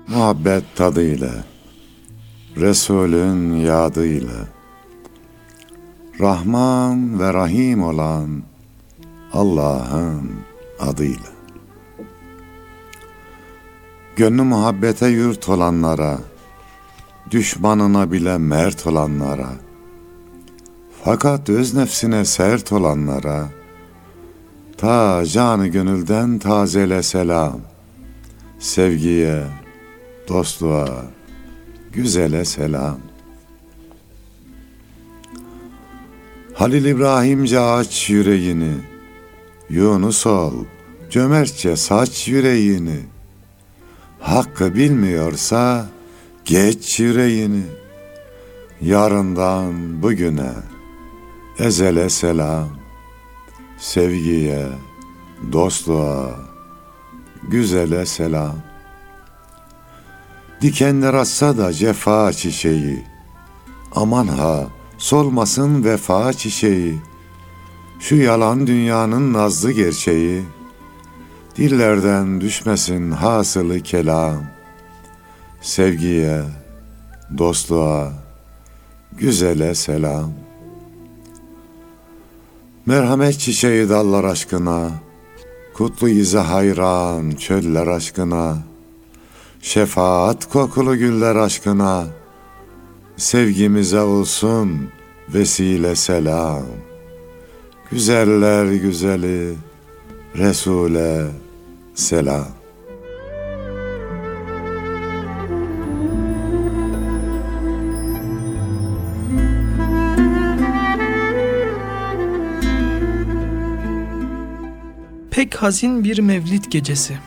muhabbet tadıyla, Resulün yadıyla, Rahman ve Rahim olan Allah'ın adıyla. Gönlü muhabbete yurt olanlara, düşmanına bile mert olanlara, fakat öz nefsine sert olanlara, ta canı gönülden tazele selam. Sevgiye, dostluğa, güzele selam. Halil İbrahimce aç yüreğini, Yunus ol, cömertçe saç yüreğini. Hakkı bilmiyorsa geç yüreğini. Yarından bugüne, ezele selam. Sevgiye, dostluğa, güzele selam. Dikenler atsa da cefa çiçeği, aman ha solmasın vefa çiçeği. Şu yalan dünyanın nazlı gerçeği, dillerden düşmesin hasılı kelam. Sevgiye, dostluğa, güzele selam. Merhamet çiçeği dallar aşkına, kutlu izi hayran çöller aşkına, şefaat kokulu güller aşkına, sevgimize olsun vesile selam. Güzeller güzeli Resul'e selam. Pek hazin bir mevlid gecesi.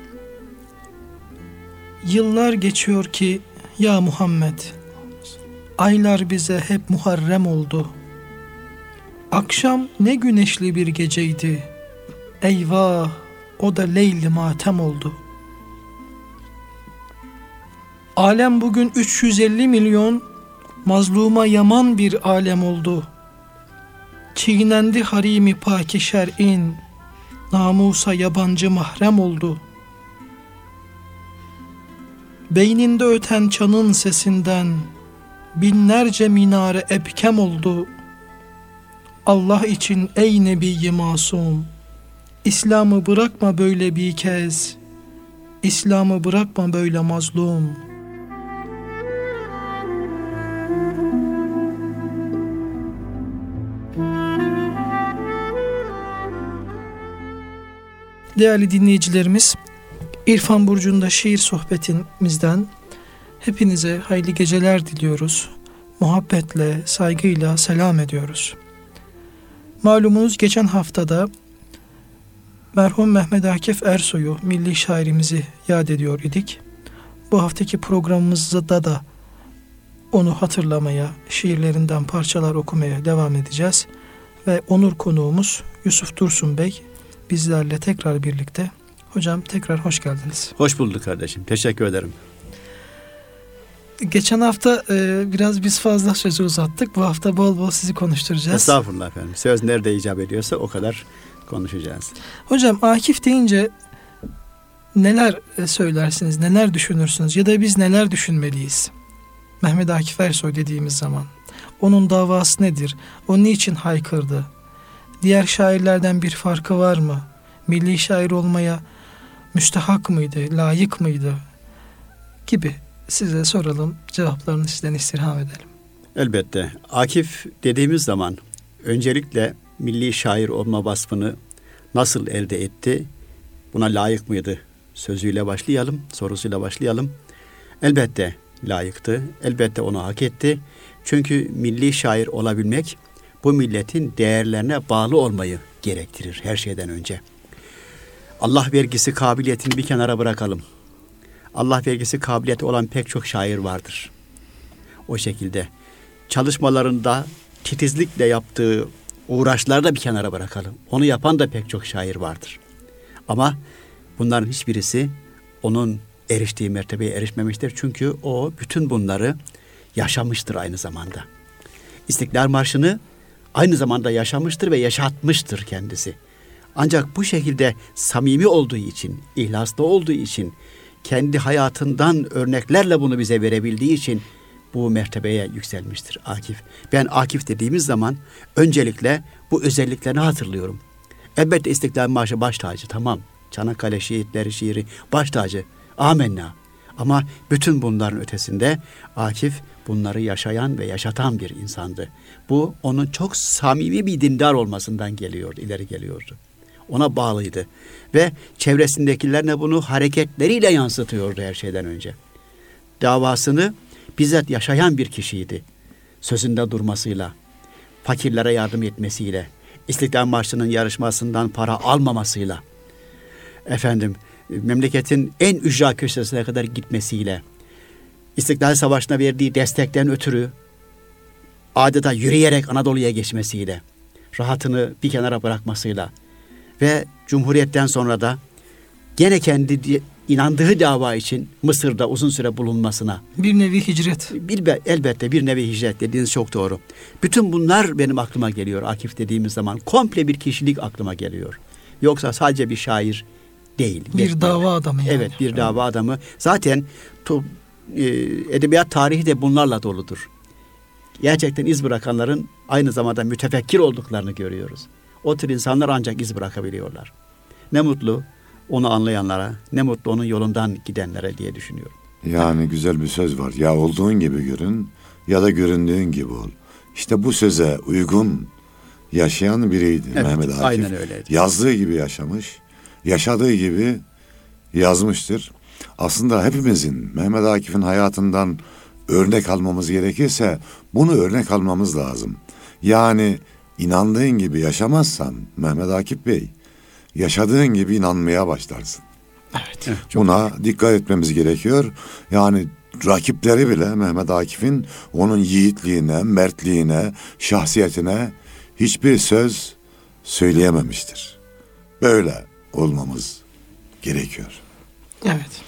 Yıllar geçiyor ki ya Muhammed, aylar bize hep Muharrem oldu. Akşam ne güneşli bir geceydi. Eyvah, o da leyli matem oldu. Alem bugün 350 milyon, mazluma yaman bir alem oldu. Çiğnendi harimi paki şer'in, namusa yabancı mahrem oldu. Beyninde öten çanın sesinden binlerce minare ebkem oldu. Allah için ey Nebi-i Masum, İslam'ı bırakma böyle bir kez, İslam'ı bırakma böyle mazlum. Değerli dinleyicilerimiz, İrfan Burcu'nda şiir sohbetimizden hepinize hayırlı geceler diliyoruz. Muhabbetle, saygıyla selam ediyoruz. Malumunuz geçen haftada merhum Mehmet Akif Ersoy'u, milli şairimizi yad ediyor idik. Bu haftaki programımızda da onu hatırlamaya, şiirlerinden parçalar okumaya devam edeceğiz. Ve onur konuğumuz Yusuf Dursun Bey bizlerle tekrar birlikte. Hocam tekrar hoş geldiniz. Hoş bulduk kardeşim. Teşekkür ederim. Geçen hafta biraz biz fazla sözü uzattık. Bu hafta bol bol sizi konuşturacağız. Estağfurullah efendim. Söz nerede icap ediyorsa o kadar konuşacağız. Hocam Akif deyince neler söylersiniz, neler düşünürsünüz ya da biz neler düşünmeliyiz? Mehmet Akif Ersoy dediğimiz zaman. Onun davası nedir? O niçin haykırdı? Diğer şairlerden bir farkı var mı? Milli şair olmaya müstehak mıydı, layık mıydı? Gibi size soralım, cevaplarını sizden istirham edelim. Elbette. Akif dediğimiz zaman öncelikle milli şair olma vasfını nasıl elde etti? Buna layık mıydı? Sözüyle başlayalım, sorusuyla başlayalım. Elbette layıktı, elbette onu hak etti. Çünkü milli şair olabilmek bu milletin değerlerine bağlı olmayı gerektirir her şeyden önce. Allah vergisi kabiliyetini bir kenara bırakalım. Allah vergisi kabiliyeti olan pek çok şair vardır. O şekilde çalışmalarında titizlikle yaptığı uğraşları da bir kenara bırakalım. Onu yapan da pek çok şair vardır. Ama bunların hiçbirisi onun eriştiği mertebeye erişmemiştir. Çünkü o bütün bunları yaşamıştır aynı zamanda. İstiklal Marşı'nı aynı zamanda yaşamıştır ve yaşatmıştır kendisi. Ancak bu şekilde samimi olduğu için, ihlaslı olduğu için, kendi hayatından örneklerle bunu bize verebildiği için bu mertebeye yükselmiştir Akif. Ben Akif dediğimiz zaman öncelikle bu özelliklerini hatırlıyorum. Elbette İstiklal Marşı baş tacı, tamam. Çanakkale şehitleri şiiri baş tacı. Amenna. Ama bütün bunların ötesinde Akif bunları yaşayan ve yaşatan bir insandı. Bu onun çok samimi bir dindar olmasından geliyordu, ileri geliyordu. Ona bağlıydı. Ve çevresindekilerine bunu hareketleriyle yansıtıyordu her şeyden önce. Davasını bizzat yaşayan bir kişiydi. Sözünde durmasıyla, fakirlere yardım etmesiyle, İstiklal Marşı'nın yarışmasından para almamasıyla, memleketin en ücra köşesine kadar gitmesiyle, İstiklal Savaşı'na verdiği destekten ötürü adeta yürüyerek Anadolu'ya geçmesiyle, rahatını bir kenara bırakmasıyla ve Cumhuriyet'ten sonra da gene kendi inandığı dava için Mısır'da uzun süre bulunmasına. Bir nevi hicret. Elbette bir nevi hicret dediğiniz çok doğru. Bütün bunlar benim aklıma geliyor Akif dediğimiz zaman. Komple bir kişilik aklıma geliyor. Yoksa sadece bir şair değil. Bir dava adamı yani. Evet, bir dava adamı. Zaten edebiyat tarihi de bunlarla doludur. Gerçekten iz bırakanların aynı zamanda mütefekkir olduklarını görüyoruz. O tür insanlar ancak iz bırakabiliyorlar. Ne mutlu onu anlayanlara, ne mutlu onun yolundan gidenlere diye düşünüyorum. Yani güzel bir söz var. Ya olduğun gibi görün ya da göründüğün gibi ol. İşte bu söze uygun yaşayan biriydi Evet, Mehmet Akif. aynen öyleydi. Yazdığı gibi yaşamış, yaşadığı gibi yazmıştır. Aslında hepimizin Mehmet Akif'in hayatından örnek almamız gerekirse bunu örnek almamız lazım. Yani inandığın gibi yaşamazsan Mehmet Akif Bey, yaşadığın gibi inanmaya başlarsın. Evet. Buna dikkat etmemiz gerekiyor. Yani rakipleri bile Mehmet Akif'in onun yiğitliğine, mertliğine, şahsiyetine hiçbir söz söyleyememiştir. Böyle olmamız gerekiyor. Evet.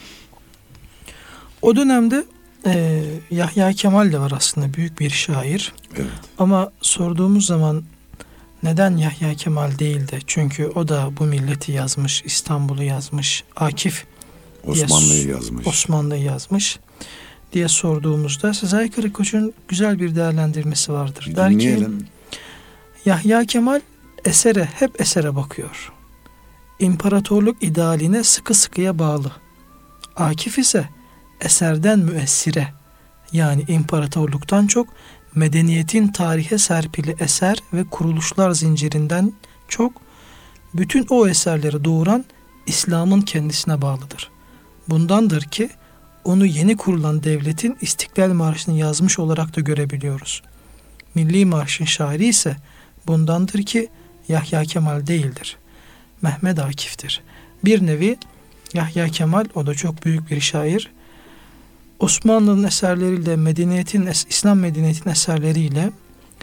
O dönemde Yahya Kemal de var aslında, büyük bir şair. Evet. Ama sorduğumuz zaman neden Yahya Kemal değil de, çünkü o da bu milleti yazmış, İstanbul'u yazmış, Akif Osmanlı'yı yazmış. Osmanlı'yı yazmış diye sorduğumuzda Sezai Karakoç'un güzel bir değerlendirmesi vardır. Der ki, Dinleyelim. Yahya Kemal hep esere bakıyor. İmparatorluk idealine sıkı sıkıya bağlı. Akif ise eserden müessire, yani imparatorluktan çok medeniyetin tarihe serpili eser ve kuruluşlar zincirinden çok bütün o eserleri doğuran İslam'ın kendisine bağlıdır. Bundandır ki onu yeni kurulan devletin İstiklal Marşı'nı yazmış olarak da görebiliyoruz. Milli Marş'ın şairi ise bundandır ki Yahya Kemal değildir, Mehmet Akif'tir. Bir nevi Yahya Kemal, o da çok büyük bir şair, Osmanlı'nın eserleriyle, İslam medeniyetinin eserleriyle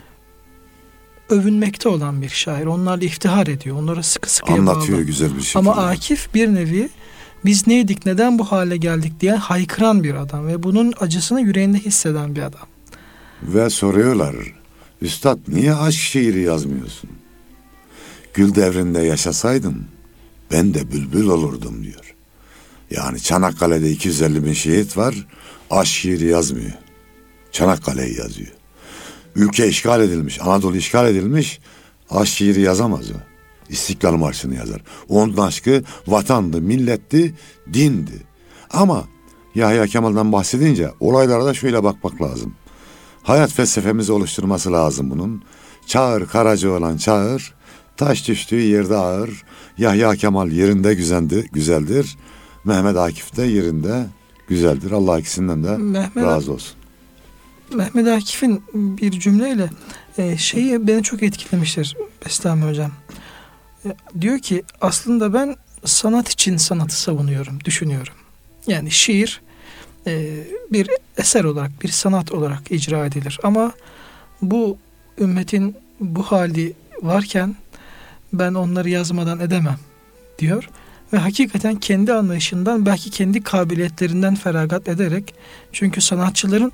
övünmekte olan bir şair. Onlarla iftihar ediyor. Onlara sıkı sıkıya Anlatıyor bağlı. güzel bir şekilde. Ama Akif bir nevi biz neydik, neden bu hale geldik diye haykıran bir adam ve bunun acısını yüreğinde hisseden bir adam. Ve soruyorlar, Üstad niye aşk şiiri yazmıyorsun? Gül devrinde yaşasaydın ben de bülbül olurdum diyor. Yani Çanakkale'de 250 bin şehit var, aşk şiiri yazmıyor. Çanakkale'yi yazıyor. Ülke işgal edilmiş, Anadolu işgal edilmiş, aşk şiiri yazamaz o. İstiklal Marşı'nı yazar. Onun aşkı vatandı, milletti, dindi. Ama Yahya Kemal'den bahsedince olaylara da şöyle bakmak lazım. Hayat felsefemizi oluşturması lazım bunun. Çağır Karacaoğlan çağır, taş düştüğü yerde ağır. Yahya Kemal yerinde güzeldir. Mehmet Akif de yerinde güzeldir. Allah ikisinden de razı olsun. Mehmet Akif'in bir cümleyle şeyi beni çok etkilemiştir Bestami Hocam. Diyor ki aslında ben sanat için sanatı savunuyorum, düşünüyorum. Yani şiir bir eser olarak, bir sanat olarak icra edilir. Ama bu ümmetin bu hali varken ben onları yazmadan edemem diyor. Ve hakikaten kendi anlayışından, belki kendi kabiliyetlerinden feragat ederek, çünkü sanatçıların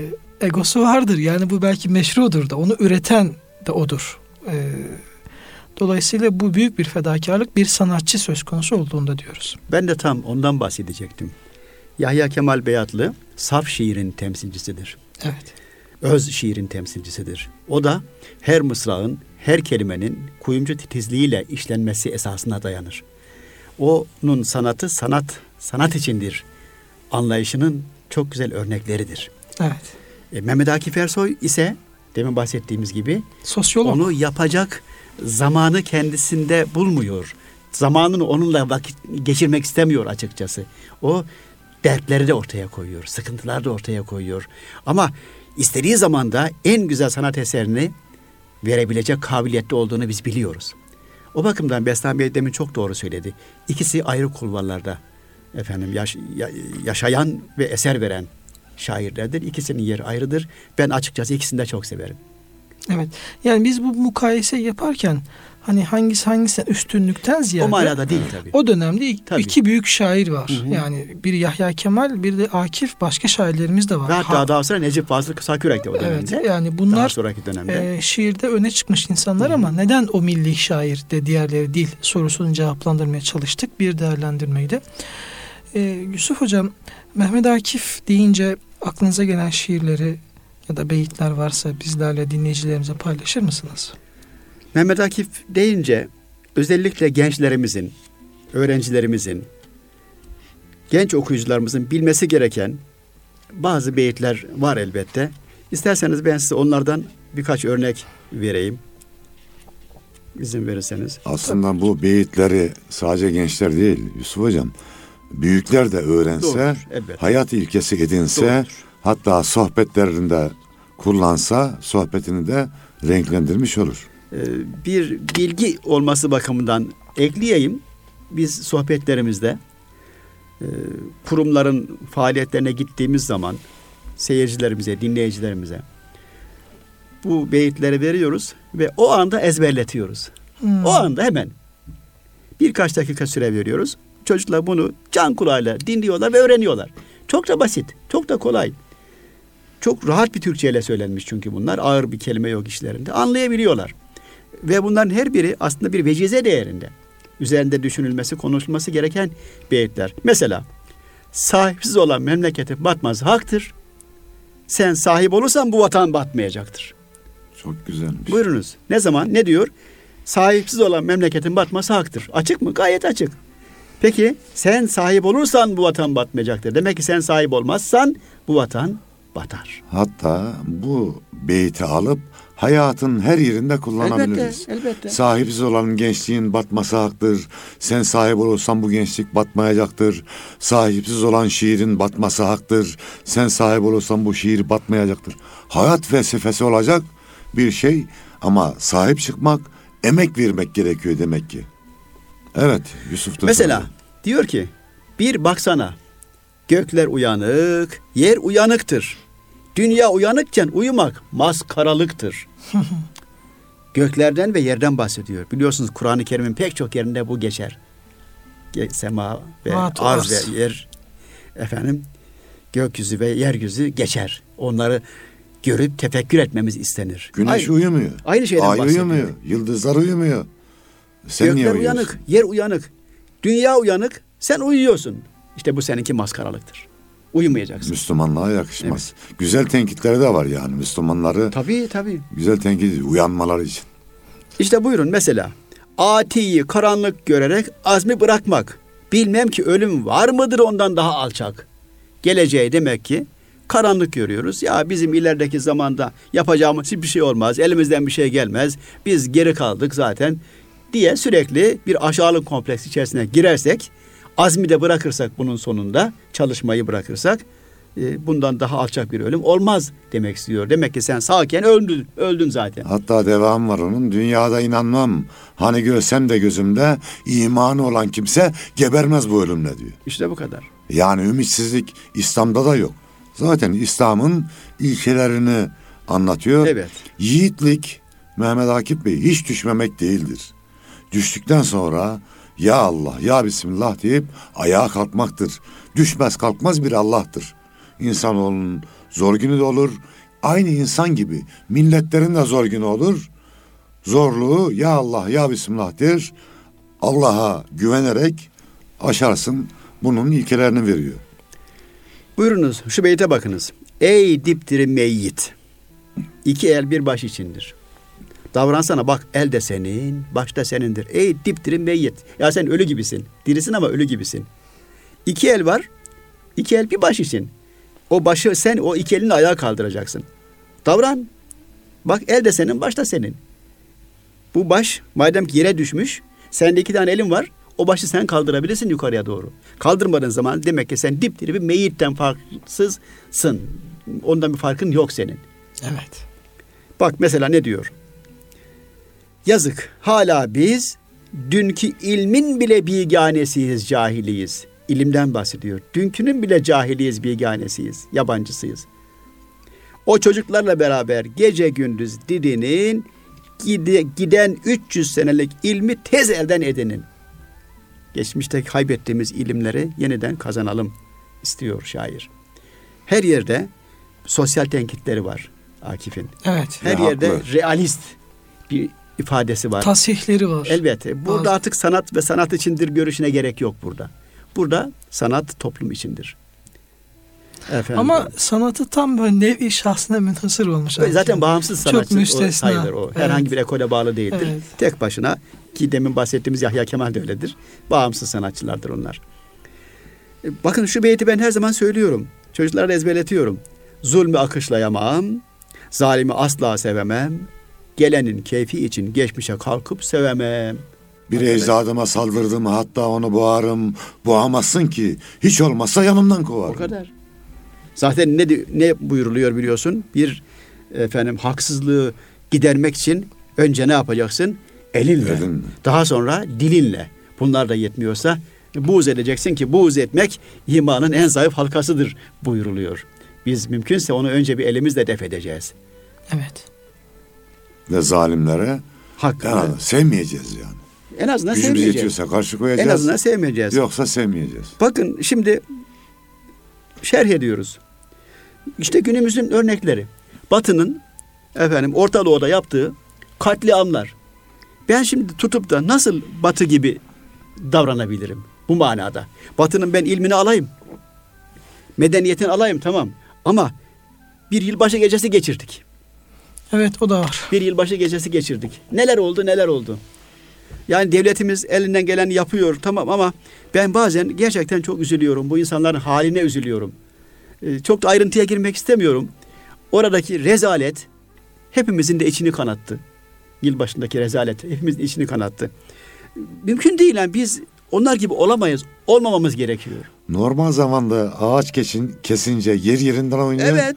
egosu vardır. Yani bu belki meşrudur da, onu üreten de odur. Dolayısıyla bu büyük bir fedakarlık, bir sanatçı söz konusu olduğunda diyoruz. Ben de tam ondan bahsedecektim. Yahya Kemal Beyatlı saf şiirin temsilcisidir. Evet. Öz şiirin temsilcisidir. O da her mısrağın, her kelimenin kuyumcu titizliğiyle işlenmesi esasına dayanır. Onun sanatı sanat içindir anlayışının çok güzel örnekleridir. Evet. Mehmet Akif Ersoy ise demin bahsettiğimiz gibi Sosyolog. onu yapacak zamanı kendisinde bulmuyor. Zamanını onunla vakit geçirmek istemiyor açıkçası. O dertleri de ortaya koyuyor, sıkıntılar da ortaya koyuyor. Ama istediği zamanda en güzel sanat eserini verebilecek kabiliyette olduğunu biz biliyoruz. O bakımdan Bestami Bey demin çok doğru söyledi. İkisi ayrı kulvarlarda yaşayan ve eser veren şairlerdir. İkisinin yeri ayrıdır. Ben açıkçası ikisini de çok severim. Evet. Yani biz bu mukayese yaparken hani hangisine üstünlükten ziyade O manada değil tabii. o dönemde Tabii. iki büyük şair var. Hı hı. Yani bir Yahya Kemal, bir de Akif, başka şairlerimiz de var. Ve hatta daha sonra Necip Fazıl Kısakürek de o dönemde. Evet. Yani Daha bunlar sonraki dönemde. şiirde öne çıkmış insanlar ama neden o milli şair de diğerleri değil sorusunu cevaplandırmaya çalıştık bir değerlendirmeydi. Yusuf Hocam, Mehmet Akif deyince aklınıza gelen şiirleri ya da beyitler varsa bizlerle, dinleyicilerimize paylaşır mısınız? Mehmet Akif deyince özellikle gençlerimizin, öğrencilerimizin, genç okuyucularımızın bilmesi gereken bazı beyitler var elbette. İsterseniz ben size onlardan birkaç örnek vereyim. İzin verirseniz. Aslında bu beyitleri sadece gençler değil Yusuf Hocam, büyükler de öğrense, Doğrudur, elbette. hayat ilkesi edinse, Doğrudur. hatta sohbetlerinde kullansa sohbetini de renklendirmiş olur. Bir bilgi olması bakımından ekleyeyim. Biz sohbetlerimizde kurumların faaliyetlerine gittiğimiz zaman seyircilerimize, dinleyicilerimize bu beyitleri veriyoruz ve o anda ezberletiyoruz. O anda hemen birkaç dakika süre veriyoruz. Çocuklar bunu can kulağıyla dinliyorlar ve öğreniyorlar. Çok da basit, çok da kolay. Çok rahat bir Türkçeyle söylenmiş çünkü bunlar. Ağır bir kelime yok işlerinde. Anlayabiliyorlar. Ve bunların her biri aslında bir vecize değerinde. Üzerinde düşünülmesi, konuşulması gereken beyitler. Mesela, sahipsiz olan memleketin batması haktır. Sen sahip olursan bu vatan batmayacaktır. Çok güzelmiş. Buyurunuz. Ne zaman? Ne diyor? Sahipsiz olan memleketin batması haktır. Açık mı? Gayet açık. Peki sen sahip olursan bu vatan batmayacaktır. Demek ki sen sahip olmazsan bu vatan batar. Hatta bu beyti alıp hayatın her yerinde kullanabiliriz. Elbette. Sahipsiz olan gençliğin batması haktır. Sen sahip olursan bu gençlik batmayacaktır. Sahipsiz olan şiirin batması haktır. Sen sahip olursan bu şiir batmayacaktır. Hayat felsefesi olacak bir şey ama sahip çıkmak, emek vermek gerekiyor demek ki. Evet, Yusuf da Mesela söyledi. diyor ki, bir baksana, gökler uyanık, yer uyanıktır. Dünya uyanıkken uyumak maskaralıktır. Göklerden ve yerden bahsediyor. Biliyorsunuz Kur'an-ı Kerim'in pek çok yerinde bu geçer. Sema ve arz ve yer, gökyüzü ve yeryüzü geçer. Onları görüp tefekkür etmemiz istenir. Güneş uyumuyor. Aynı şeyden Ay bahsediyor. uyumuyor. Yıldızlar uyumuyor. Sen niye Gökler uyuyorsun? uyanık, yer uyanık, dünya uyanık, sen uyuyorsun. İşte bu seninki maskaralıktır. Uyumayacaksın. Müslümanlığa yakışmaz. Güzel tenkitleri de var yani Müslümanları. Tabii. Güzel tenkit uyanmaları için. İşte buyurun mesela. Atiyi karanlık görerek azmi bırakmak. Bilmem ki ölüm var mıdır ondan daha alçak. Geleceği demek ki karanlık görüyoruz. Ya bizim ilerideki zamanda yapacağımız hiçbir şey olmaz. Elimizden bir şey gelmez. Biz geri kaldık zaten diye sürekli bir aşağılık kompleksi içerisine girersek, azmi de bırakırsak bunun sonunda, çalışmayı bırakırsak bundan daha alçak bir ölüm olmaz demek istiyor. Demek ki sen sağken öldün zaten. Hatta devam var onun. Dünyada inanmam. Hani görsem de gözümde imanı olan kimse gebermez bu ölümle diyor. İşte bu kadar. Yani ümitsizlik İslam'da da yok. Zaten İslam'ın ilkelerini anlatıyor. Evet. Yiğitlik Mehmet Akif Bey hiç düşmemek değildir. Düştükten sonra ya Allah ya Bismillah deyip ayağa kalkmaktır. Düşmez kalkmaz bir Allah'tır. İnsanoğlunun zor günü de olur. Aynı insan gibi milletlerin de zor günü olur. Zorluğu ya Allah ya Bismillah der. Allah'a güvenerek aşarsın. Bunun ilkelerini veriyor. Buyurunuz şu beyte bakınız. Ey dipdiri meyyit. İki el bir baş içindir. Davransana bak, el de senin, baş da senindir. Ey dipdiri meyyit. Ya sen ölü gibisin. Dirisin ama ölü gibisin. İki el var. İki el bir baş için. O başı sen o iki elini ayağa kaldıracaksın. Davran. Bak, el de senin, baş da senin. Bu baş madem ki yere düşmüş, sende iki tane elin var. O başı sen kaldırabilirsin yukarıya doğru. Kaldırmadığın zaman demek ki sen dipdiri bir meyitten farksızsın. Ondan bir farkın yok senin. Evet. Bak mesela ne diyor? Yazık, hala biz dünkü ilmin bile biganesiyiz, cahiliyiz. İlimden bahsediyor. Dünkünün bile cahiliyiz, biganesiyiz, yabancısıyız. O çocuklarla beraber gece gündüz didinin, giden 300 senelik ilmi tez elden edenin. Geçmişte kaybettiğimiz ilimleri yeniden kazanalım istiyor şair. Her yerde sosyal tenkitleri var Akif'in. Evet. Her Ya, yerde haklı. realist bir ifadesi var. Tasihleri var. Elbette. Burada Bazı- artık sanat ve sanat içindir görüşüne gerek yok burada. Burada sanat toplum içindir. Efendim. Ama sanatı tam böyle nevi şahsına münhasır olmuş. zaten bağımsız sanatçı müstesna. sayılır o. Herhangi bir ekole bağlı değildir. Evet. Tek başına, ki demin bahsettiğimiz Yahya Kemal de öyledir. Bağımsız sanatçılardır onlar. Bakın şu beyti ben her zaman söylüyorum. Çocuklara da ezberletiyorum. Zulmü akışlayamam, zalimi asla sevemem, gelenin keyfi için geçmişe kalkıp sevemem. Bir ecdadıma saldırdım, hatta onu boğarım. Boğamazsın ki, hiç olmazsa yanımdan kovarım. O kadar. Zaten ne buyuruluyor biliyorsun? Bir haksızlığı gidermek için önce ne yapacaksın? Elinle. Daha sonra dilinle. Bunlar da yetmiyorsa buğz edeceksin ki buğz etmek imanın en zayıf halkasıdır buyuruluyor. Biz mümkünse onu önce bir elimizle def edeceğiz. Evet. Ve zalimlere Hakkında. sevmeyeceğiz yani. En azından Gücümüz sevmeyeceğiz. yetiyorsa karşı koyacağız. En azından sevmeyeceğiz. Yoksa sevmeyeceğiz. Bakın şimdi şerh ediyoruz. İşte günümüzün örnekleri. Batı'nın Orta Doğu'da yaptığı katliamlar. Ben şimdi tutup da nasıl Batı gibi davranabilirim bu manada? Batı'nın ben ilmini alayım. Medeniyetini alayım, tamam. Ama bir yılbaşı gecesi geçirdik. Evet, o da var. Bir yılbaşı gecesi geçirdik. Neler oldu? Yani devletimiz elinden geleni yapıyor, tamam, ama ben bazen gerçekten çok üzülüyorum. Bu insanların haline üzülüyorum. Çok da ayrıntıya girmek istemiyorum. Oradaki rezalet hepimizin de içini kanattı. Yılbaşındaki rezalet hepimizin içini kanattı. Mümkün değil, yani biz onlar gibi olamayız. Olmamamız gerekiyor. Normal zamanda ağaç kesince yer yerinden oynuyor. Evet.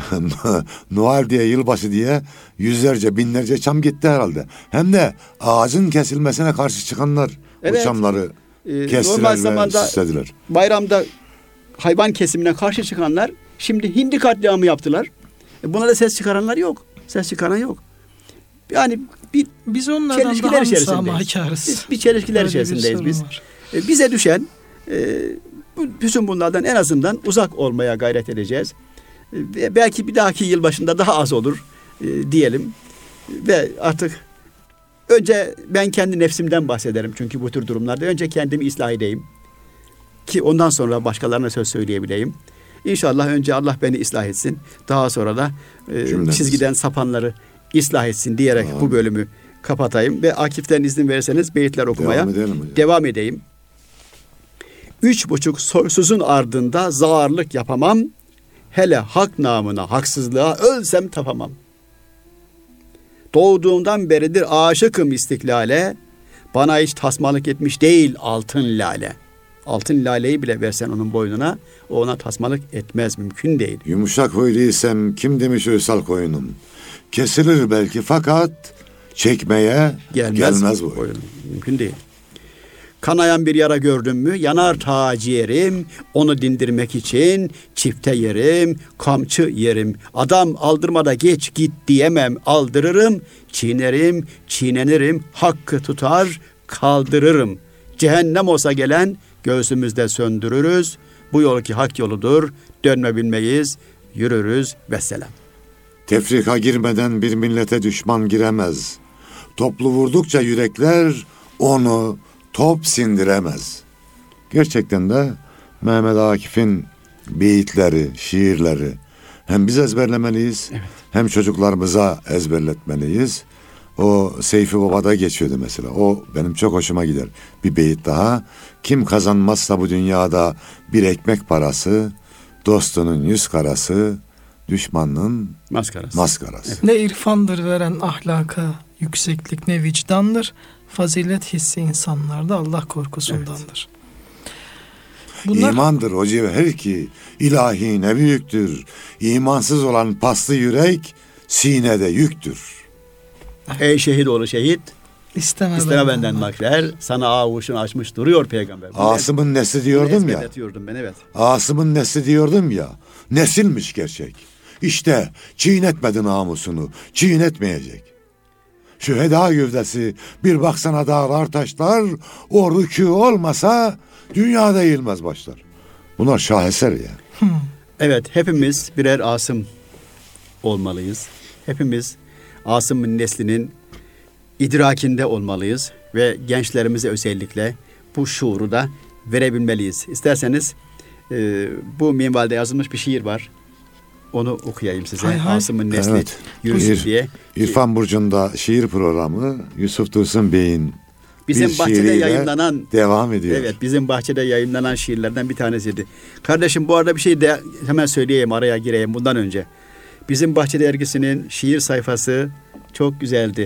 Noel diye, yılbaşı diye yüzlerce, binlerce çam gitti herhalde. Hem de ağacın kesilmesine karşı çıkanlar Evet. bu çamları Normal kestiler ve zamanda süslediler. bayramda hayvan kesimine karşı çıkanlar şimdi hindi katliamı yaptılar. Buna da ses çıkaranlar yok. Ses çıkaran yok. Yani Biz onlardan çelişkiler daha içerisindeyiz. müsamahakarız. Biz bir çelişkiler Öyle bir içerisindeyiz sorun biz. var. Bize düşen bütün bunlardan en azından uzak olmaya gayret edeceğiz. Belki bir dahaki yılbaşında daha az olur diyelim. Ve artık önce ben kendi nefsimden bahsederim. Çünkü bu tür durumlarda önce kendimi ıslah edeyim. Ki ondan sonra başkalarına söz söyleyebileyim. İnşallah önce Allah beni ıslah etsin. Daha sonra da çizgiden sapanları ıslah etsin diyerek bu bölümü kapatayım. Ve Akif'ten izin verirseniz beyitler okumaya devam edeyim. 3,5 soysuzun ardında zağarlık yapamam. Hele hak namına haksızlığa ölsem tapamam. Doğduğumdan beridir aşıkım istiklale. Bana hiç tasmalık etmiş değil altın lale. Altın laleyi bile versen onun boynuna, o ona tasmalık etmez, mümkün değil. Yumuşak huyluysam kim demiş uysal koyunum. Kesilir belki fakat çekmeye gelmez bu. Boyun. Mümkün değil. Kanayan bir yara gördüm mü yanar ta ciğerim, onu dindirmek için çifte yerim, kamçı yerim. Adam aldırmada geç git diyemem, aldırırım, çiğnerim, çiğnenirim, hakkı tutar, kaldırırım. Cehennem olsa gelen göğsümüzde söndürürüz. Bu yol ki hak yoludur, dönme bilmeyiz, yürürüz vesselam. Tefrika girmeden bir millete düşman giremez. Toplu vurdukça yürekler onu top sindiremez. Gerçekten de Mehmet Akif'in beyitleri, şiirleri hem biz ezberlemeliyiz, Evet. hem çocuklarımıza ezberletmeliyiz. O Seyfi Baba'da geçiyordu mesela. O benim çok hoşuma gider. Bir beyit daha. Kim kazanmazsa bu dünyada bir ekmek parası, dostunun yüz karası, düşmanının Maskarası. maskarası. Ne irfandır veren ahlaka yükseklik, ne vicdandır. Fazilet hissi insanlarda Allah korkusundandır. Bunlar İmandır o cevher ki ilahi ne büyüktür. İmansız olan paslı yürek sinede yüktür. Ey şehit oğlu şehit, isteme benden makrer, sana avuşunu açmış duruyor peygamber. Asım'ın nesli diyordum ya. Ben, evet. Asım'ın nesli diyordum ya. Nesilmiş gerçek. İşte çiğnetmedi namusunu. Çiğnetmeyecek. Şu heda gövdesi bir baksana dağlar taşlar. O rükû olmasa dünyada eğilmez başlar. Bunlar şaheser ya. Evet, hepimiz birer Asım olmalıyız. Hepimiz Asım'ın neslinin idrakinde olmalıyız ve gençlerimize özellikle bu şuuru da verebilmeliyiz. İsterseniz bu minvalde yazılmış bir şiir var. Onu okuyayım size. Hay hay. Asım'ın nesli Evet. yürüsün diye. İrfan Burcu'nda şiir programı Yusuf Dursun Bey'in Bizim bir bahçede şiiriyle yayınlanan devam ediyor. Evet, bizim bahçede yayınlanan şiirlerden bir tanesiydi. Kardeşim, bu arada bir şey de hemen söyleyeyim, araya gireyim bundan önce. Bizim Bahçede dergisinin şiir sayfası çok güzeldi.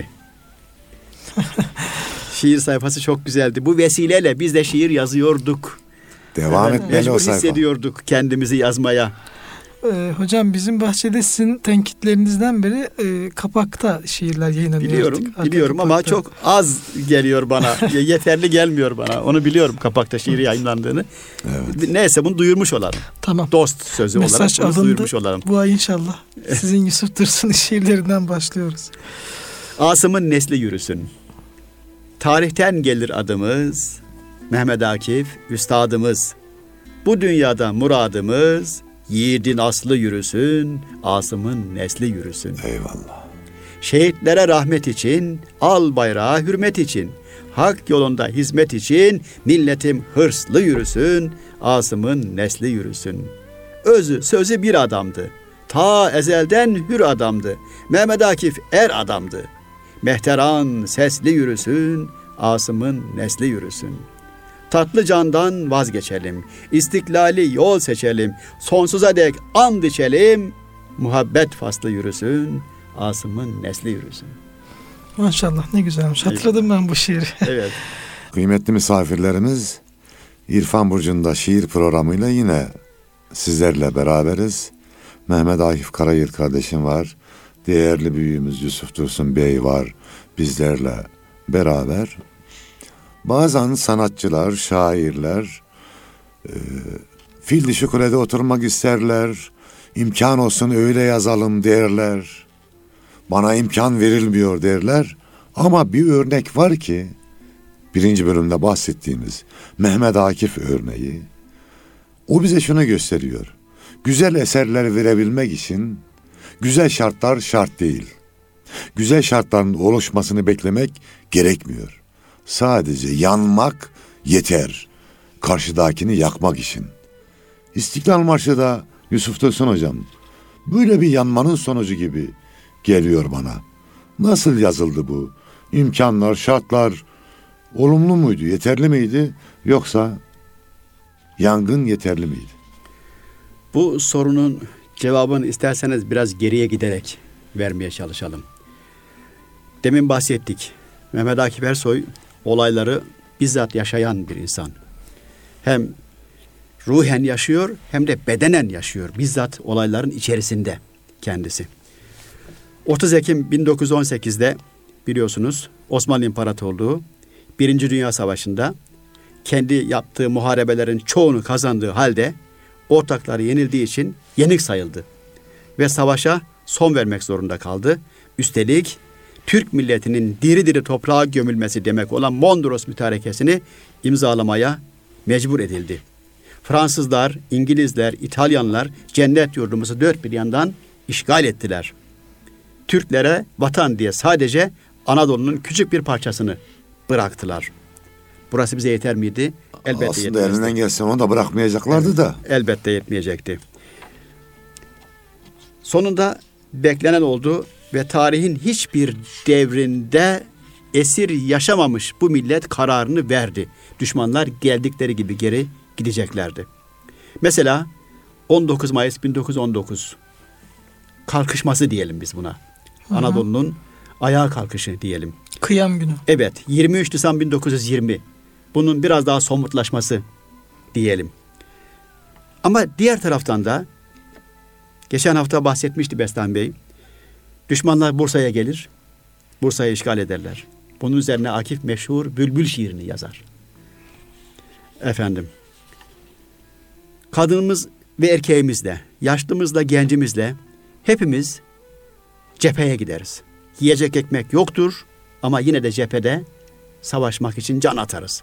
Şiir sayfası çok güzeldi. Bu vesileyle biz de şiir yazıyorduk. Devam Evet, etmeli o mecbur sayfa. hissediyorduk kendimizi yazmaya. hocam bizim bahçede sizin tenkitlerinizden beri kapakta şiirler yayınlanıyor. Biliyorum, artık. biliyorum ama Kapakta. çok az geliyor bana. Yeterli gelmiyor bana. Onu biliyorum, kapakta şiir yayınlandığını. Evet. Neyse, bunu duyurmuş olalım. Tamam. Dost sözü olarak Mesaj bunu alındı. duyurmuş olalım. Bu ay inşallah sizin Yusuf Dursun'un şiirlerinden başlıyoruz. Asım'ın nesli yürüsün. Tarihten gelir adımız, Mehmet Akif üstadımız. Bu dünyada muradımız, yiğidin aslı yürüsün, Asım'ın nesli yürüsün. Eyvallah. Şehitlere rahmet için, al bayrağı hürmet için, hak yolunda hizmet için, milletim hırslı yürüsün, Asım'ın nesli yürüsün. Özü sözü bir adamdı, ta ezelden hür adamdı, Mehmet Akif er adamdı. Mehteran sesli yürüsün, Asım'ın nesli yürüsün. Tatlı candan vazgeçelim, istiklali yol seçelim, sonsuza dek and içelim, muhabbet faslı yürüsün, Asım'ın nesli yürüsün. Maşallah, ne güzelmiş. Hatırladım ben bu şiiri. Evet. Kıymetli misafirlerimiz, İrfan Burcu'nda şiir programıyla yine sizlerle beraberiz. Mehmet Akif Karayır kardeşim var. Değerli büyüğümüz Yusuf Dursun Bey var bizlerle beraber. Bazen sanatçılar, şairler fil dişi kulede oturmak isterler. İmkan olsun öyle yazalım derler. Bana imkan verilmiyor derler. Ama bir örnek var ki, birinci bölümde bahsettiğimiz Mehmet Akif örneği. O bize şunu gösteriyor. Güzel eserler verebilmek için güzel şartlar şart değil. Güzel şartların oluşmasını beklemek gerekmiyor. Sadece yanmak yeter. Karşıdakini yakmak için. İstiklal Marşı da Yusuf Dursun hocam böyle bir yanmanın sonucu gibi geliyor bana. Nasıl yazıldı bu? İmkanlar, şartlar olumlu muydu, yeterli miydi? Yoksa yangın yeterli miydi? Bu sorunun cevabını isterseniz biraz geriye giderek vermeye çalışalım. Demin bahsettik. Mehmet Akif Ersoy olayları bizzat yaşayan bir insan. Hem ruhen yaşıyor hem de bedenen yaşıyor. Bizzat olayların içerisinde kendisi. 30 Ekim 1918'de biliyorsunuz Osmanlı İmparatorluğu 1. Dünya Savaşı'nda kendi yaptığı muharebelerin çoğunu kazandığı halde ortakları yenildiği için yenik sayıldı. Ve savaşa son vermek zorunda kaldı. Üstelik Türk milletinin diri diri toprağa gömülmesi demek olan Mondros Mütarekesini imzalamaya mecbur edildi. Fransızlar, İngilizler, İtalyanlar cennet yurdumuzu dört bir yandan işgal ettiler. Türklere vatan diye sadece Anadolu'nun küçük bir parçasını bıraktılar. Burası bize yeter miydi? Elbette Aslında yetmezdi. elinden gelse onu da bırakmayacaklardı da. Elbette yetmeyecekti. Sonunda beklenen oldu ve tarihin hiçbir devrinde esir yaşamamış bu millet kararını verdi. Düşmanlar geldikleri gibi geri gideceklerdi. Mesela 19 Mayıs 1919 kalkışması diyelim biz buna. Anadolu'nun ayağa kalkışı diyelim. Kıyam günü. Evet, 23 Nisan 1920. Bunun biraz daha somutlaşması diyelim. Ama diğer taraftan da geçen hafta bahsetmişti Bestan Bey. Düşmanlar Bursa'ya gelir, Bursa'yı işgal ederler. Bunun üzerine Akif meşhur Bülbül şiirini yazar. Efendim, kadınımız ve erkeğimizle, yaşlımızla, gencimizle hepimiz cepheye gideriz. Yiyecek ekmek yoktur ama yine de cephede savaşmak için can atarız.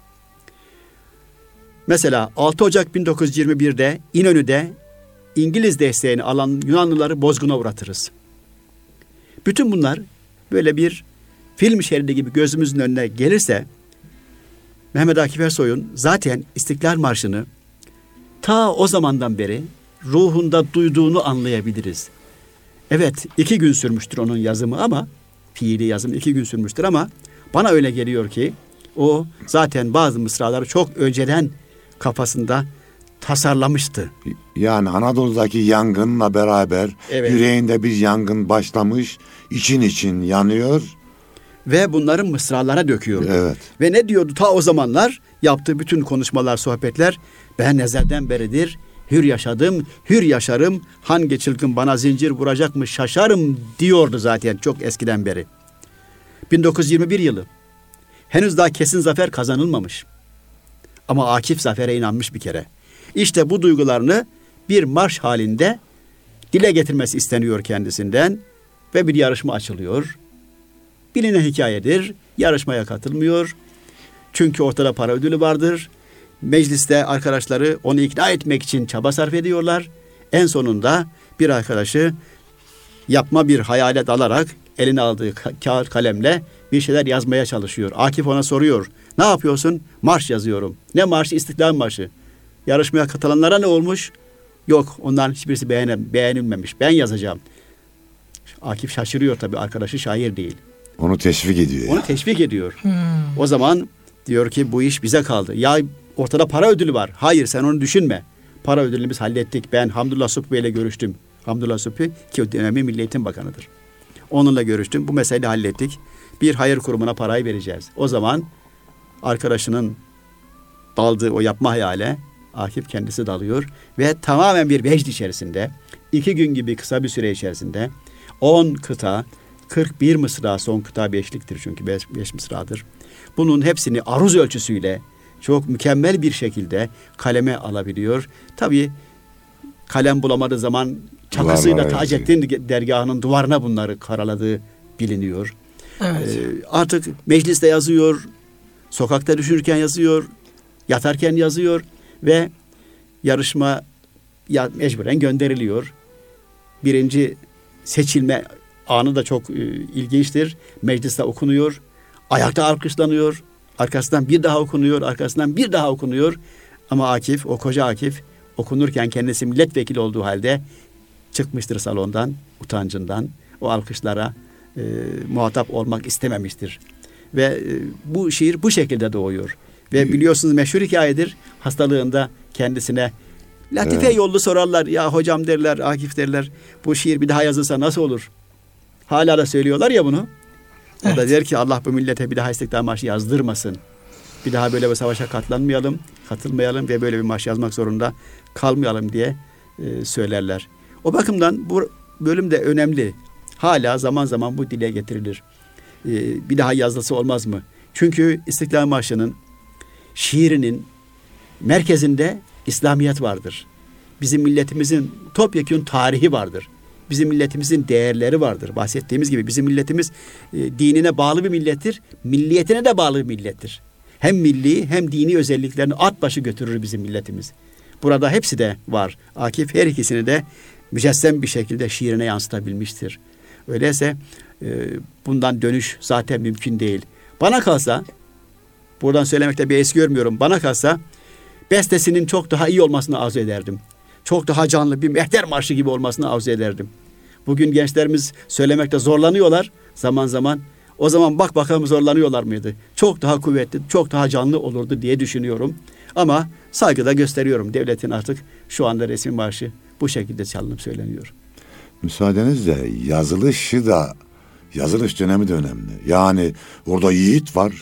Mesela 6 Ocak 1921'de İnönü'de İngiliz desteğini alan Yunanlıları bozguna uğratırız. Bütün bunlar böyle bir film şeridi gibi gözümüzün önüne gelirse Mehmet Akif Ersoy'un zaten İstiklal Marşı'nı ta o zamandan beri ruhunda duyduğunu anlayabiliriz. Evet, 2 gün sürmüştür onun yazımı ama fiili yazım 2 gün sürmüştür ama bana öyle geliyor ki o zaten bazı mısraları çok önceden kafasında tasarlamıştı. Yani Anadolu'daki yangınla beraber Evet. yüreğinde bir yangın başlamış, için yanıyor. Ve bunların mısralara döküyordu. Evet. Ve ne diyordu ta o zamanlar yaptığı bütün konuşmalar, sohbetler, ben ezelden beridir hür yaşadım, hür yaşarım, hangi çılgın bana zincir vuracak mı şaşarım diyordu zaten çok eskiden beri. 1921 yılı. Henüz daha kesin zafer kazanılmamış. Ama Akif zafere inanmış bir kere. İşte bu duygularını bir marş halinde dile getirmesi isteniyor kendisinden ve bir yarışma açılıyor. Bilinen hikayedir. Yarışmaya katılmıyor. Çünkü ortada para ödülü vardır. Mecliste arkadaşları onu ikna etmek için çaba sarf ediyorlar. En sonunda bir arkadaşı yapma bir hayale dalarak eline aldığı kağıt kalemle bir şeyler yazmaya çalışıyor. Akif ona soruyor. Ne yapıyorsun? Marş yazıyorum. Ne marşı? İstiklal Marşı. Yarışmaya katılanlara ne olmuş? Yok, onların hiçbirisi beğenilmemiş. Ben yazacağım. Akif şaşırıyor tabii, arkadaşı şair değil. Onu teşvik ediyor. Onu teşvik ediyor. O zaman diyor ki bu iş bize kaldı. Ya ortada para ödülü var. Hayır, sen onu düşünme. Para ödülünü biz hallettik. Ben Hamdullah Subhi ile görüştüm. Hamdullah Subhi ki o dönemin Milli Eğitim Bakanı'dır. Onunla görüştüm. Bu meseleyi hallettik. Bir hayır kurumuna parayı vereceğiz. O zaman arkadaşının daldığı o yapma hayale Akif kendisi dalıyor ve tamamen bir vecd içerisinde 2 gün gibi kısa bir süre içerisinde 10 kıta 41 mısra, son kıta 5'liktir çünkü 5 mısradır. Bunun hepsini aruz ölçüsüyle çok mükemmel bir şekilde kaleme alabiliyor. Tabii kalem bulamadığı zaman çakısıyla Duvarlara Taceddin dergahının duvarına bunları karaladığı biliniyor. Evet. Artık mecliste yazıyor, sokakta düşünürken yazıyor, yatarken yazıyor ve yarışma mecburen gönderiliyor. Birinci seçilme anı da çok ilginçtir. Mecliste okunuyor, ayakta alkışlanıyor, arkasından bir daha okunuyor, arkasından bir daha okunuyor. Ama Akif, o koca Akif okunurken kendisi milletvekili olduğu halde çıkmıştır salondan, utancından. O alkışlara muhatap olmak istememiştir. Ve bu şiir bu şekilde doğuyor. Ve biliyorsunuz meşhur hikayedir. Hastalığında kendisine latife yollu sorarlar. Ya hocam derler, Akif derler. Bu şiir bir daha yazılsa nasıl olur? Hala da söylüyorlar ya bunu. O da der ki Allah bu millete bir daha İstiklal Marşı yazdırmasın. Bir daha böyle bir savaşa katılmayalım ve böyle bir marş yazmak zorunda kalmayalım diye söylerler. O bakımdan bu bölüm de önemli. Hala zaman zaman bu dile getirilir. Bir daha yazılsa olmaz mı? Çünkü İstiklal Marşı'nın şiirinin merkezinde İslamiyet vardır. Bizim milletimizin topyekün tarihi vardır. Bizim milletimizin değerleri vardır. Bahsettiğimiz gibi bizim milletimiz dinine bağlı bir millettir. Milliyetine de bağlı bir millettir. Hem milli hem dini özelliklerini at başı götürür bizim milletimiz. Burada hepsi de var. Akif her ikisini de mücessem bir şekilde şiirine yansıtabilmiştir. Öyleyse bundan dönüş zaten mümkün değil. Bana kalsa, buradan söylemekte bir es görmüyorum, bana kalsa bestesinin çok daha iyi olmasını arzu ederdim. Çok daha canlı bir mehter marşı gibi olmasını arzu ederdim. Bugün gençlerimiz söylemekte zorlanıyorlar zaman zaman. O zaman bak bakalım zorlanıyorlar mıydı? Çok daha kuvvetli, çok daha canlı olurdu diye düşünüyorum. Ama saygıda gösteriyorum. Devletin artık şu anda resmi marşı bu şekilde çalınıp söyleniyor. Müsaadenizle yazılış dönemi de önemli. Yani orada yiğit var.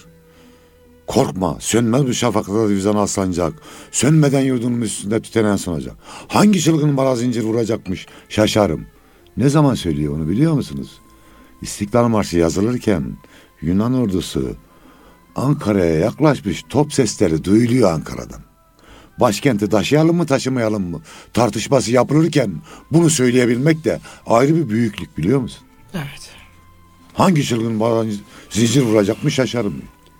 Korkma, sönmez bu şafaklarda yüzen aslancak. Sönmeden yurdunun üstünde tütenen sonacak. Hangi çılgın bana zincir vuracakmış şaşarım. Ne zaman söylüyor onu biliyor musunuz? İstiklal Marşı yazılırken Yunan ordusu Ankara'ya yaklaşmış, top sesleri duyuluyor Ankara'dan. Başkenti taşıyalım mı taşımayalım mı tartışması yapılırken bunu söyleyebilmek de ayrı bir büyüklük biliyor musun? Evet. Hangi çılgın bana zincir vuracakmış şaşarım.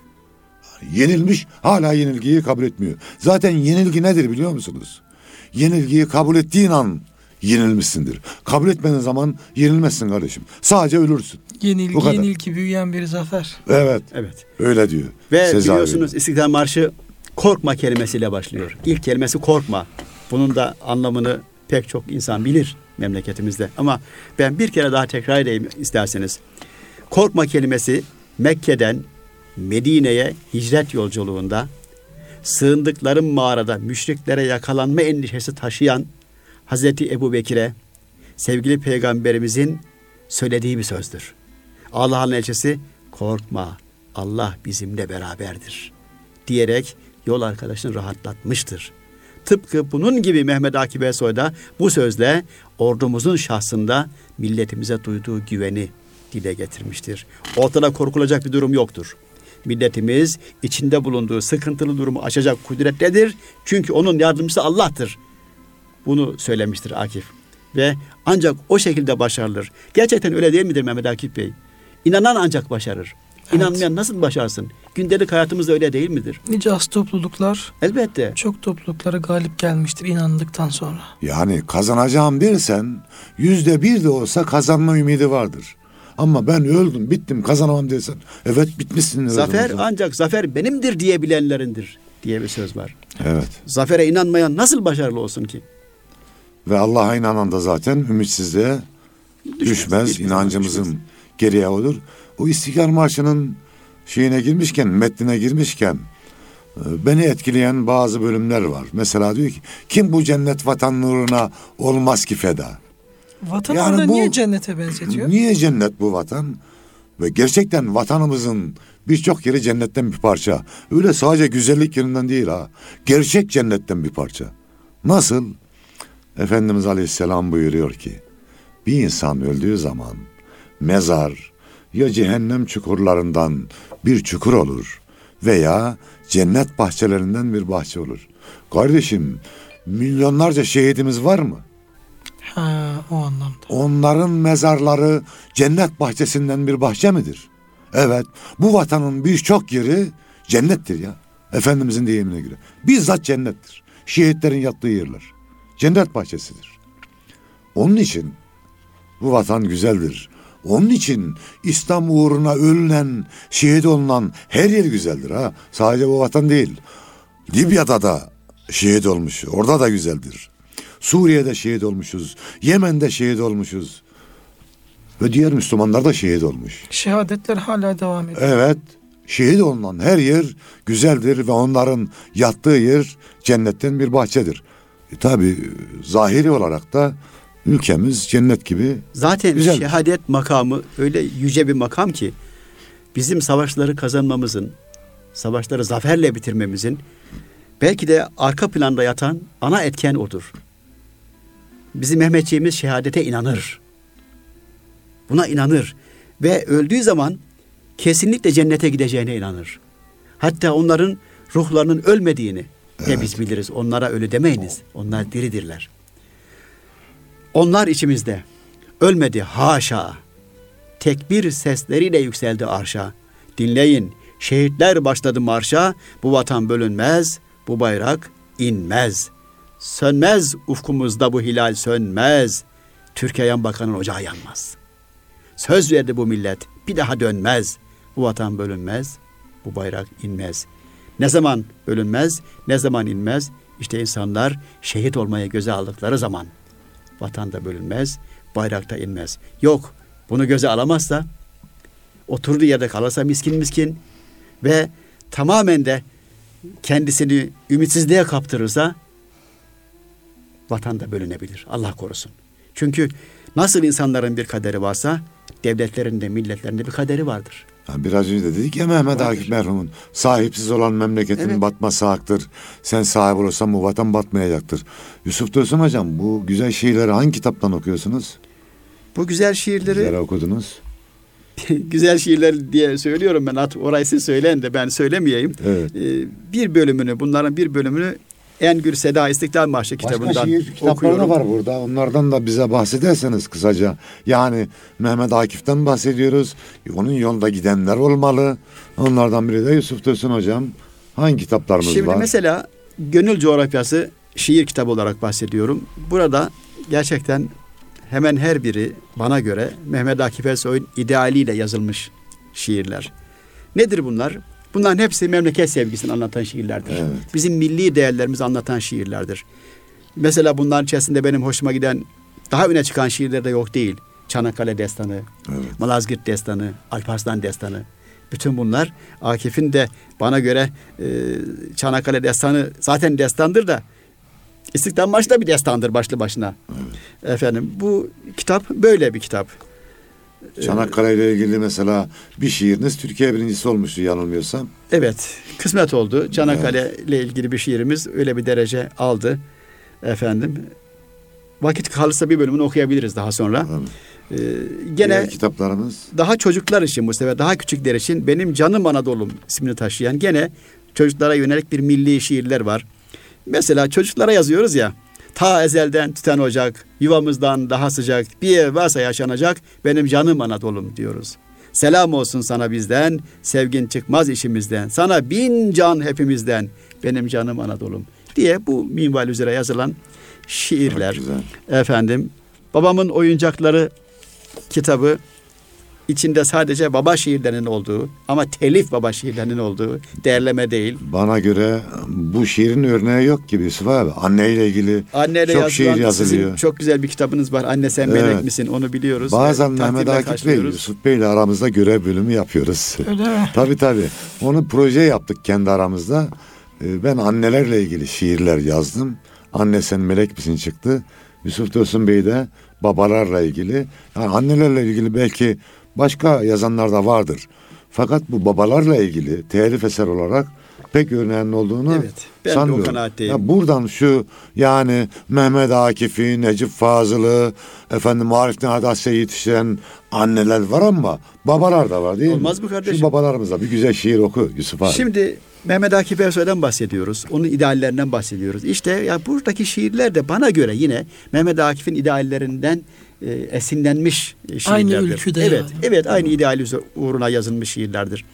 Yenilmiş hala yenilgiyi kabul etmiyor. Zaten yenilgi nedir biliyor musunuz? Yenilgiyi kabul ettiğin an yenilmişsindir. Kabul etmediğin zaman yenilmezsin kardeşim. Sadece ölürsün. Yenilgi büyüyen bir zafer. Evet. Evet. Öyle diyor. Ve Sezai biliyorsunuz İstiklal Marşı korkma kelimesiyle başlıyor. İlk kelimesi korkma. Bunun da anlamını pek çok insan bilir memleketimizde. Ama ben bir kere daha tekrar edeyim isterseniz. Korkma kelimesi Mekke'den Medine'ye hicret yolculuğunda sığındıkları mağarada müşriklere yakalanma endişesi taşıyan Hazreti Ebubekir'e sevgili peygamberimizin söylediği bir sözdür. Allah'ın elçisi korkma Allah bizimle beraberdir diyerek yol arkadaşını rahatlatmıştır. Tıpkı bunun gibi Mehmet Akif Ersoy da bu sözle ordumuzun şahsında milletimize duyduğu güveni dile getirmiştir. Ortada korkulacak bir durum yoktur. Milletimiz içinde bulunduğu sıkıntılı durumu aşacak kudrettedir. Çünkü onun yardımcısı Allah'tır. Bunu söylemiştir Akif. Ve ancak o şekilde başarılır. Gerçekten öyle değil midir Mehmet Akif Bey? İnanan ancak başarır. İnanmayan nasıl başarsın? Gündelik hayatımızda öyle değil midir? Nice az topluluklar Elbette. çok topluluklara galip gelmiştir inandıktan sonra. Yani kazanacağım dersen %1 de olsa kazanma ümidi vardır. Ama ben öldüm, bittim, kazanamam dersen evet bitmişsin. Zafer ancak zafer benimdir diyebilenlerindir diye bir söz var. Evet. Zafere inanmayan nasıl başarılı olsun ki? Ve Allah'a inanan da zaten ümitsizliğe düşmez. İnancımızın geriye olur. O İstiklal Marşı'nın metnine girmişken beni etkileyen bazı bölümler var. Mesela diyor ki kim bu cennet vatan nuruna olmaz ki feda. Vatan yani orada niye cennete benzetiyor? Niye cennet bu vatan? Ve gerçekten vatanımızın birçok yeri cennetten bir parça. Öyle sadece güzellik yönünden değil ha. Gerçek cennetten bir parça. Nasıl? Efendimiz Aleyhisselam buyuruyor ki bir insan öldüğü zaman mezar ya cehennem çukurlarından bir çukur olur veya cennet bahçelerinden bir bahçe olur. Kardeşim milyonlarca şehidimiz var mı? Ha, o anlamda. Onların mezarları cennet bahçesinden bir bahçe midir? Evet, bu vatanın birçok yeri cennettir ya. Efendimizin deyimine göre. Bizzat cennettir. Şehitlerin yattığı yerler. Cennet bahçesidir. Onun için bu vatan güzeldir. Onun için İslam uğruna ölünen, şehit olunan her yer güzeldir ha. Sadece bu vatan değil. Libya'da da şehit olmuş. Orada da güzeldir. Suriye'de şehit olmuşuz. Yemen'de şehit olmuşuz. Ve diğer Müslümanlar da şehit olmuş. Şehadetler hala devam ediyor. Evet. Şehit olunan her yer güzeldir ve onların yattığı yer cennetten bir bahçedir. Tabi zahiri olarak da ülkemiz cennet gibi. Zaten güzeldir. Şehadet makamı öyle yüce bir makam ki bizim savaşları kazanmamızın, savaşları zaferle bitirmemizin belki de arka planda yatan ana etken odur. Bizim Mehmetçiğimiz şehadete inanır. Buna inanır ve öldüğü zaman kesinlikle cennete gideceğine inanır. Hatta onların ruhlarının ölmediğini de biz biliriz. Onlara ölü demeyiniz. Onlar diridirler. Onlar içimizde. Ölmedi haşa. Tekbir sesleriyle yükseldi arşa. Dinleyin. Şehitler başladı marşa. Bu vatan bölünmez. Bu bayrak inmez. Sönmez ufkumuzda bu hilal sönmez. Türkiye yan bakanın ocağı yanmaz. Söz verdi bu millet. Bir daha dönmez. Bu vatan bölünmez. Bu bayrak inmez. Ne zaman bölünmez, ne zaman inmez? İşte insanlar şehit olmaya göze aldıkları zaman vatan da bölünmez, bayrak da inmez. Yok, bunu göze alamazsa, oturduğu yerde kalırsa miskin miskin ve tamamen de kendisini ümitsizliğe kaptırırsa vatan da bölünebilir. Allah korusun. Çünkü nasıl insanların bir kaderi varsa devletlerin de milletlerin de bir kaderi vardır. Yani biraz önce de dedik ya Mehmet Akif merhumun, sahipsiz olan memleketin Evet. batması haktır. Sen sahip olursan bu vatan batmayacaktır. Yusuf Dursun hocam, bu güzel şiirleri hangi kitaptan okuyorsunuz? Bu güzel şiirleri Güzel okudunuz. güzel şiirler diye söylüyorum ben. Orayı siz söyleyin de ben söylemeyeyim. Evet. Bunların bir bölümünü Engür Seda İstiklal Marşı kitabından Başka şiir kitapları okuyorum. da var burada. Onlardan da bize bahsederseniz kısaca. Yani Mehmet Akif'ten bahsediyoruz. Onun yolda gidenler olmalı. Onlardan biri de Yusuf Dursun hocam. Hangi kitaplarımız Şimdi var? mesela Gönül Coğrafyası şiir kitabı olarak bahsediyorum. Burada gerçekten hemen her biri bana göre Mehmet Akif Ersoy'un idealiyle yazılmış şiirler. Nedir bunlar? Bunların hepsi memleket sevgisini anlatan şiirlerdir. Evet. Bizim milli değerlerimizi anlatan şiirlerdir. Mesela bunların içerisinde benim hoşuma giden daha öne çıkan şiirler de yok değil. Çanakkale Destanı, Evet. Malazgirt Destanı, Alparslan Destanı. Bütün bunlar Akif'in de bana göre Çanakkale Destanı zaten destandır da İstiklal Marşı da bir destandır başlı başına. Evet. Efendim bu kitap böyle bir kitap. Çanakkale ile ilgili mesela bir şiiriniz Türkiye birincisi olmuştu yanılmıyorsam. Evet, kısmet oldu. Çanakkale ile ilgili bir şiirimiz öyle bir derece aldı. Efendim vakit kalırsa bir bölümünü okuyabiliriz daha sonra. Evet. Gene Diğer kitaplarımız. daha çocuklar için bu sefer daha küçükler için Benim Canım Anadolu'm ismini taşıyan gene çocuklara yönelik bir milli şiirler var. Mesela çocuklara yazıyoruz ya. Ta ezelden tüten ocak, yuvamızdan daha sıcak, bir ev varsa yaşanacak, benim canım Anadolu'm diyoruz. Selam olsun sana bizden, sevgin çıkmaz işimizden, sana bin can hepimizden, benim canım Anadolu'm diye bu minval üzere yazılan şiirler. Çok güzel. Efendim, babamın oyuncakları kitabı içinde sadece baba şiirlerinin olduğu ama telif baba şiirlerinin olduğu, değerleme değil. Bana göre bu şiirin örneği yok gibi Yusuf abi. Anneyle ilgili Anneyle çok şiir yazılan yazılıyor. sizin çok güzel bir kitabınız var. Anne sen Evet. melek misin? Onu biliyoruz. Bazen Takdirle Mehmet Akif Bey, karşılıyoruz. Yusuf Bey ile aramızda görev bölümü yapıyoruz. Öyle mi? Tabii. Onu proje yaptık kendi aramızda. Ben annelerle ilgili şiirler yazdım. Anne sen melek misin çıktı. Yusuf Dursun Bey de babalarla ilgili. Yani annelerle ilgili belki başka yazanlar da vardır. Fakat bu babalarla ilgili telif eser olarak pek örneğin olduğunu Evet, ben de o sanmıyorum. kanaatteyim. Ya buradan şu yani Mehmet Akif'i, Necip Fazıl'ı, Arif Nihat Asya'yı yetiştiren anneler var ama babalar da var değil mi? Olmaz mı kardeşim? Şu babalarımıza bir güzel şiir oku Yusuf abi. Şimdi Mehmet Akif Ersoy'dan bahsediyoruz. Onun ideallerinden bahsediyoruz. İşte ya buradaki şiirler de bana göre yine Mehmet Akif'in ideallerinden esinlenmiş şiirlerdir. Aynı ülküde Evet, yani. evet aynı ideal uğruna yazılmış şiirlerdir.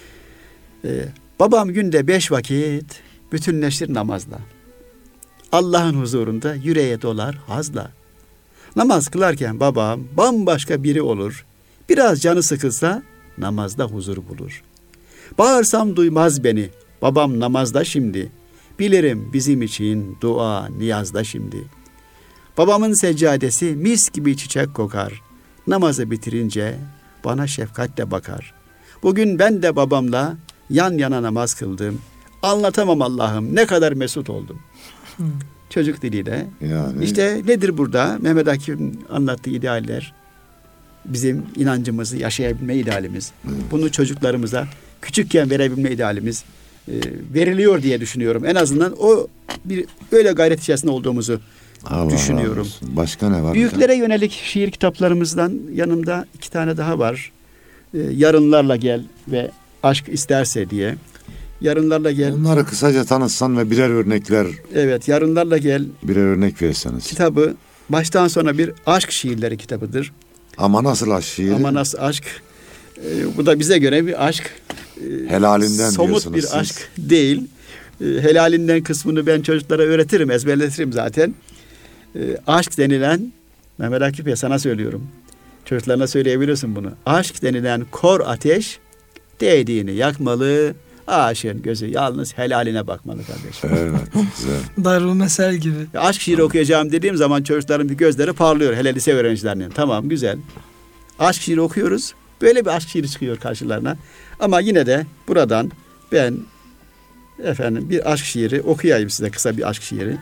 Babam günde 5 vakit bütünleşir namazla. Allah'ın huzurunda yüreğe dolar hazla. Namaz kılarken babam bambaşka biri olur. Biraz canı sıkılsa namazda huzur bulur. Bağırsam duymaz beni. Babam namazda şimdi. Bilirim bizim için dua niyazda şimdi. Babamın seccadesi mis gibi çiçek kokar. Namazı bitirince bana şefkatle bakar. Bugün ben de babamla yan yana namaz kıldım. Anlatamam Allah'ım ne kadar mesut oldum. Çocuk diliyle. Yani İşte nedir burada? Mehmet Akif'in anlattığı idealler bizim inancımızı yaşayabilme idealimiz. Bunu çocuklarımıza küçükken verebilme idealimiz veriliyor diye düşünüyorum. En azından o bir öyle gayret içerisinde olduğumuzu Allah düşünüyorum. razı olsun. Başka ne var? Büyüklere yönelik şiir kitaplarımızdan yanımda 2 tane daha var. Yarınlarla Gel ve Aşk İsterse diye. Yarınlarla Gel. Onları kısaca tanıtsan ve birer Yarınlarla Gel örnek verseniz. kitabı baştan sona bir aşk şiirleri kitabıdır. Ama nasıl aşk şiiri? Ama nasıl aşk? Bu da bize göre bir aşk. Helalinden somut diyorsunuz bir siz. aşk değil. Helalinden kısmını ben çocuklara öğretirim, ezberletirim zaten. Aşk denilen, Mehmet Akif Bey sana söylüyorum. Çocuklarına söyleyebilirsin bunu. Aşk denilen kor ateş değdiğini yakmalı. Aşığın gözü yalnız helaline bakmalı kardeşim. Evet, güzel. Darul Mesel gibi. Aşk şiiri okuyacağım dediğim zaman çocukların bir gözleri parlıyor. Hele lise öğrencilerinin. Tamam, güzel. Aşk şiiri okuyoruz. Böyle bir aşk şiiri çıkıyor karşılarına. Ama yine de buradan ben bir aşk şiiri okuyayım size, kısa bir aşk şiiri.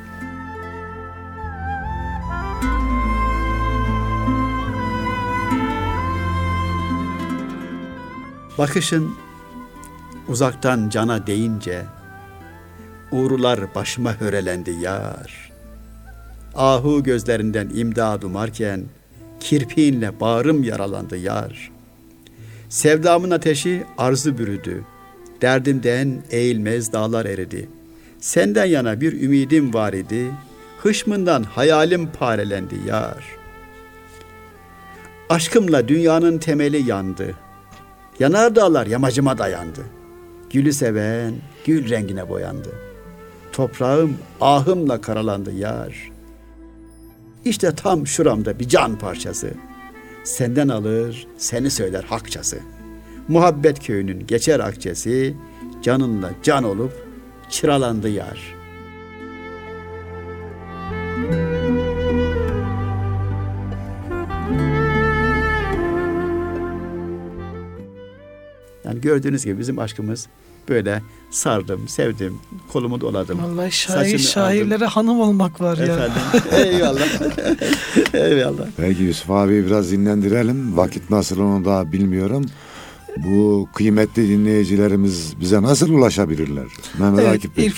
Bakışın uzaktan cana değince uğrular başıma hörelendi yar. Ahu gözlerinden imdad umarken kirpiğinle bağrım yaralandı yar. Sevdamın ateşi arzu bürüdü. Derdimden eğilmez dağlar eridi. Senden yana bir ümidim var idi. Hışmından hayalim parelendi yar. Aşkımla dünyanın temeli yandı. Yanardağlar yamacıma dayandı. Gülü seven gül rengine boyandı. Toprağım ahımla karalandı yar. İşte tam şuramda bir can parçası. Senden alır, seni söyler hakçası. Muhabbet köyünün geçer akçesi, canınla can olup çıralandı yar. Yani gördüğünüz gibi bizim aşkımız böyle sardım, sevdim, kolumu doladım. Vallahi saçını şairlere hanım olmak var ya. Efendim, eyvallah. Eyvallah. Belki Yusuf abi biraz dinlendirelim. Vakit nasıl onu da bilmiyorum. Bu kıymetli dinleyicilerimiz bize nasıl ulaşabilirler? Mehmet Evet, Akif Bey.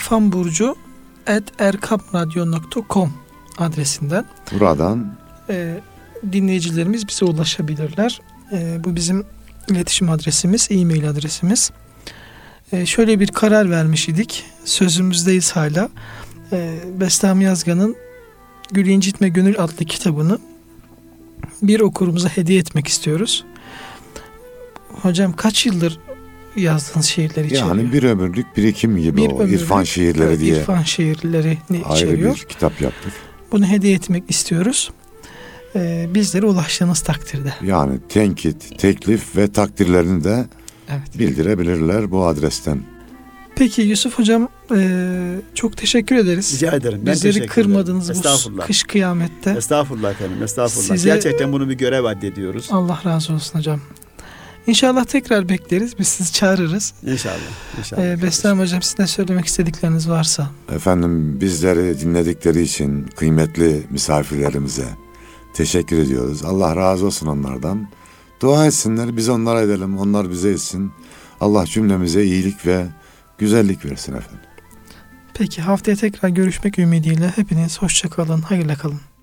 irfanburcu@erkamradyo.com adresinden Buradan dinleyicilerimiz bize ulaşabilirler. Bu bizim iletişim adresimiz, e-mail adresimiz. Şöyle bir karar vermiş idik. Sözümüzdeyiz hala. Bestami Yazgan'ın Gül İncitme Gönül adlı kitabını bir okurumuza hediye etmek istiyoruz. Hocam kaç yıldır yazdığınız şiirler içeriyor? yani bir ömürlük birikim gibi o ömürlük, irfan şiirleri evet, diye İrfan şiirlerini ayrı içeriyor. bir kitap yaptık. Bunu hediye etmek istiyoruz. Bizlere ulaştığınız takdirde. Yani tenkit, teklif ve takdirlerini de Evet. bildirebilirler bu adresten. Peki Yusuf Hocam, çok teşekkür ederiz. Rica ederim. Ben Bizleri teşekkür kırmadınız ederim. bu Estağfurullah. kış kıyamette. Estağfurullah efendim, estağfurullah. Size- Gerçekten bunu bir görev addediyoruz. Allah razı olsun hocam. İnşallah tekrar bekleriz. Biz sizi çağırırız. İnşallah. İnşallah. Bestami Hocam, sizin de söylemek istedikleriniz varsa. Efendim bizleri dinledikleri için kıymetli misafirlerimize teşekkür ediyoruz. Allah razı olsun onlardan. Dua etsinler, biz onlara edelim, onlar bize etsin. Allah cümlemize iyilik ve güzellik versin efendim. Peki haftaya tekrar görüşmek ümidiyle hepiniz hoşça kalın, hayırla kalın.